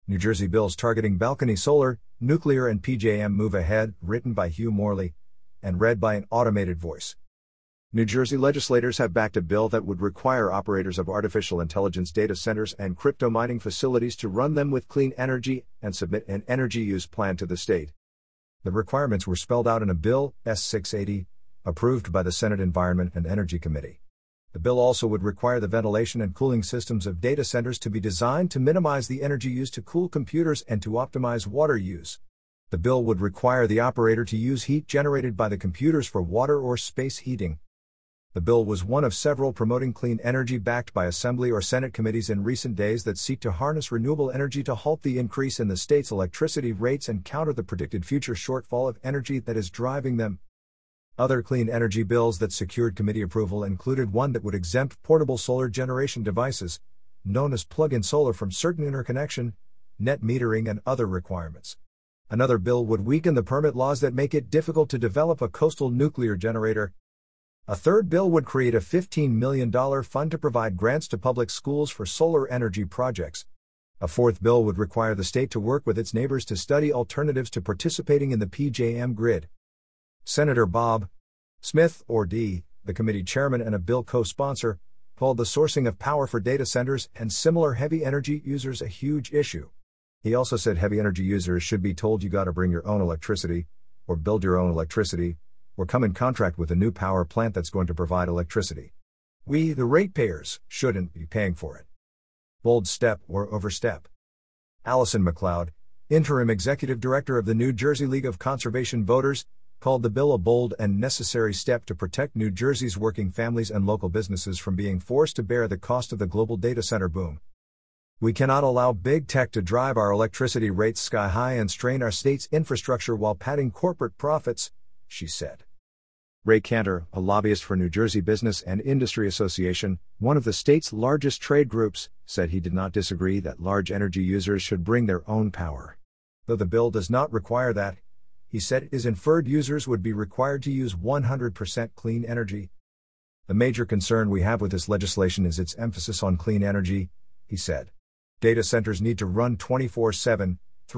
New Jersey bills targeting balcony solar, nuclear and PJM move ahead, written by Hugh Morley, and read by an automated voice. New Jersey legislators have backed a bill that would require operators of artificial intelligence data centers and crypto mining facilities to run them with clean energy and submit an energy use plan to the state. The requirements were spelled out in a bill, S-680, approved by the Senate Environment and Energy Committee. The bill also would require the ventilation and cooling systems of data centers to be designed to minimize the energy used to cool computers and to optimize water use. The bill would require the operator to use heat generated by the computers for water or space heating. The bill was one of several promoting clean energy backed by Assembly or Senate committees in recent days that seek to harness renewable energy to halt the increase in the state's electricity rates and counter the predicted future shortfall of energy that is driving them. Other clean energy bills that secured committee approval included one that would exempt portable solar generation devices, known as plug-in solar, from certain interconnection, net metering and other requirements. Another bill would weaken the permit laws that make it difficult to develop a coastal nuclear generator. A third bill would create a $15 million fund to provide grants to public schools for solar energy projects. A fourth bill would require the state to work with its neighbors to study alternatives to participating in the PJM grid. Senator Bob Smith, or D., the committee chairman and a bill co-sponsor, called the sourcing of power for data centers and similar heavy energy users a huge issue. He also said heavy energy users should be told you gotta bring your own electricity, or build your own electricity, or come in contract with a new power plant that's going to provide electricity. We, the ratepayers, shouldn't be paying for it. Bold step or overstep. Allison McLeod, interim executive director of the New Jersey League of Conservation Voters, called the bill a bold and necessary step to protect New Jersey's working families and local businesses from being forced to bear the cost of the global data center boom. We cannot allow big tech to drive our electricity rates sky high and strain our state's infrastructure while padding corporate profits, she said. Ray Cantor, a lobbyist for New Jersey Business and Industry Association, one of the state's largest trade groups, said he did not disagree that large energy users should bring their own power. Though the bill does not require that, he said it is inferred users would be required to use 100% clean energy. The major concern we have with this legislation is its emphasis on clean energy, he said. Data centers need to run 24/7,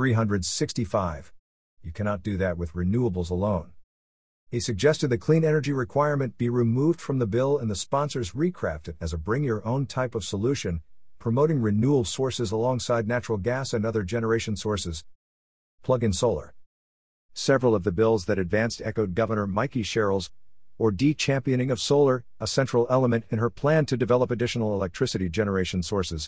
365. You cannot do that with renewables alone. He suggested the clean energy requirement be removed from the bill and the sponsors recraft it as a bring-your-own type of solution, promoting renewable sources alongside natural gas and other generation sources. Plug-in solar. Several of the bills that advanced echoed Governor Mikey Sherrill's, or D, championing of solar, a central element in her plan to develop additional electricity generation sources.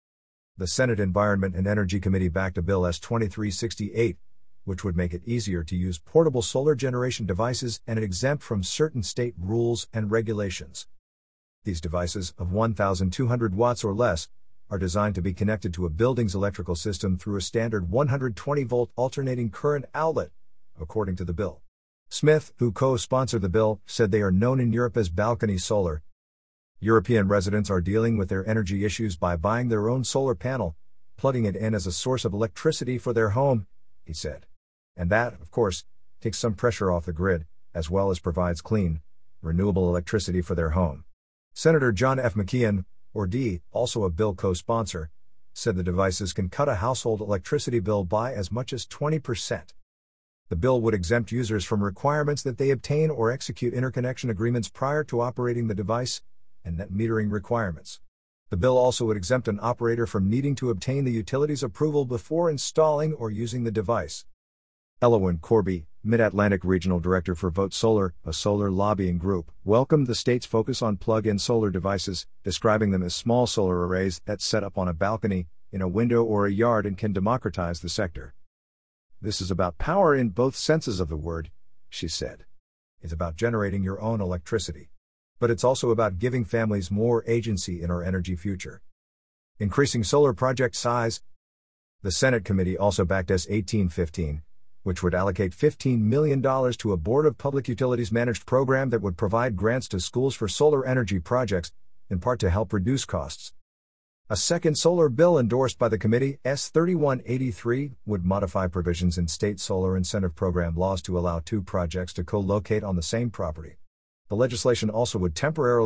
The Senate Environment and Energy Committee backed a bill S-2368, which would make it easier to use portable solar generation devices and exempt from certain state rules and regulations. These devices, of 1,200 watts or less, are designed to be connected to a building's electrical system through a standard 120-volt alternating current outlet, according to the bill. Smith, who co-sponsored the bill, said they are known in Europe as balcony solar. European residents are dealing with their energy issues by buying their own solar panel, plugging it in as a source of electricity for their home, he said. And that, of course, takes some pressure off the grid, as well as provides clean, renewable electricity for their home. Senator John F. McKeon, or D, also a bill co-sponsor, said the devices can cut a household electricity bill by as much as 20%. The bill would exempt users from requirements that they obtain or execute interconnection agreements prior to operating the device, and net metering requirements. The bill also would exempt an operator from needing to obtain the utility's approval before installing or using the device. Elowen Corby, Mid-Atlantic Regional Director for Vote Solar, a solar lobbying group, welcomed the state's focus on plug-in solar devices, describing them as small solar arrays that set up on a balcony, in a window or a yard and can democratize the sector. This is about power in both senses of the word, she said. It's about generating your own electricity. But it's also about giving families more agency in our energy future. Increasing solar project size. The Senate committee also backed S-1815, which would allocate $15 million to a Board of Public Utilities managed program that would provide grants to schools for solar energy projects, in part to help reduce costs. A second solar bill endorsed by the committee, S-3183, would modify provisions in state solar incentive program laws to allow two projects to co-locate on the same property. The legislation also would temporarily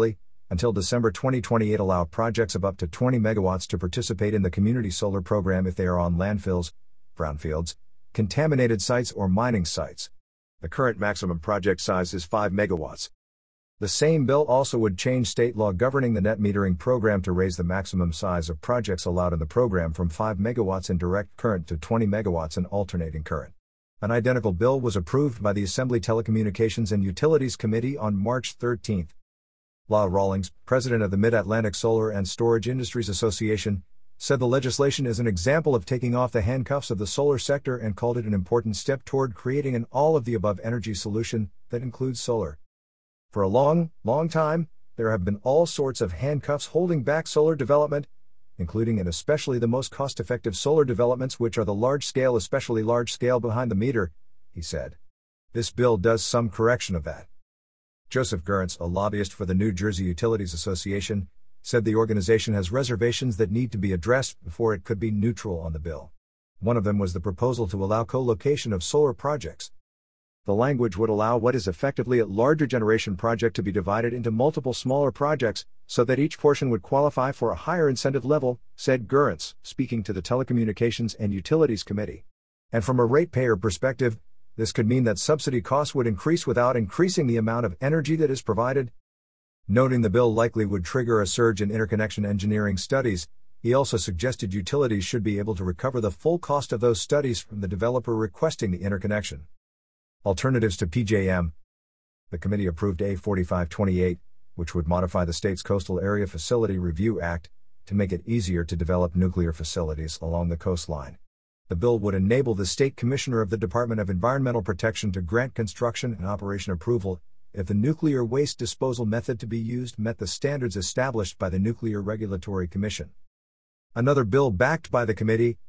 until December 2028 allow projects of up to 20 megawatts to participate in the community solar program if they are on landfills, brownfields, contaminated sites or mining sites. The current maximum project size is 5 megawatts. The same bill also would change state law governing the net metering program to raise the maximum size of projects allowed in the program from 5 megawatts in direct current to 20 megawatts in alternating current. An identical bill was approved by the Assembly Telecommunications and Utilities Committee on March 13. Lyle Rawlings, president of the Mid-Atlantic Solar and Storage Industries Association, said the legislation is an example of taking off the handcuffs of the solar sector and called it an important step toward creating an all-of-the-above energy solution that includes solar. For a long time, there have been all sorts of handcuffs holding back solar development, including and especially the most cost-effective solar developments, which are the large-scale, especially large-scale behind the meter, he said. This bill does some correction of that. Joseph Gurrence, a lobbyist for the New Jersey Utilities Association, said the organization has reservations that need to be addressed before it could be neutral on the bill. One of them was the proposal to allow co-location of solar projects. The language would allow what is effectively a larger generation project to be divided into multiple smaller projects, so that each portion would qualify for a higher incentive level, said Gurrence, speaking to the Telecommunications and Utilities Committee. And from a ratepayer perspective, this could mean that subsidy costs would increase without increasing the amount of energy that is provided. Noting the bill likely would trigger a surge in interconnection engineering studies, he also suggested utilities should be able to recover the full cost of those studies from the developer requesting the interconnection. Alternatives to PJM. The committee approved A4528, which would modify the state's Coastal Area Facility Review Act to make it easier to develop nuclear facilities along the coastline. The bill would enable the state commissioner of the Department of Environmental Protection to grant construction and operation approval if the nuclear waste disposal method to be used met the standards established by the Nuclear Regulatory Commission. Another bill backed by the committee,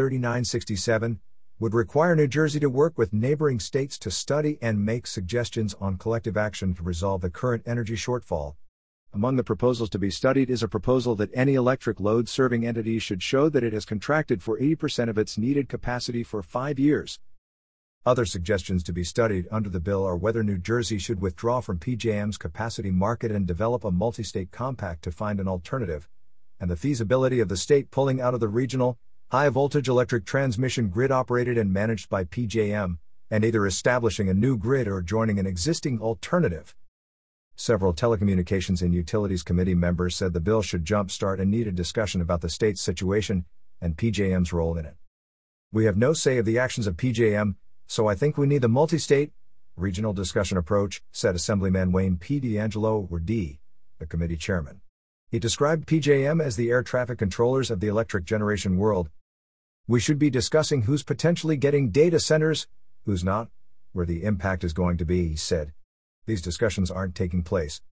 A3967, would require New Jersey to work with neighboring states to study and make suggestions on collective action to resolve the current energy shortfall. Among the proposals to be studied is a proposal that any electric load-serving entity should show that it has contracted for 80% of its needed capacity for 5 years. Other suggestions to be studied under the bill are whether New Jersey should withdraw from PJM's capacity market and develop a multi-state compact to find an alternative, and the feasibility of the state pulling out of the regional, high-voltage electric transmission grid operated and managed by PJM, and either establishing a new grid or joining an existing alternative. Several Telecommunications and Utilities Committee members said the bill should jumpstart a needed discussion about the state's situation and PJM's role in it. We have no say of the actions of PJM, so I think we need the multi-state, regional discussion approach, said Assemblyman Wayne P. D'Angelo, or D., the committee chairman. He described PJM as the air traffic controllers of the electric generation world. We should be discussing who's potentially getting data centers, who's not, where the impact is going to be, he said. These discussions aren't taking place.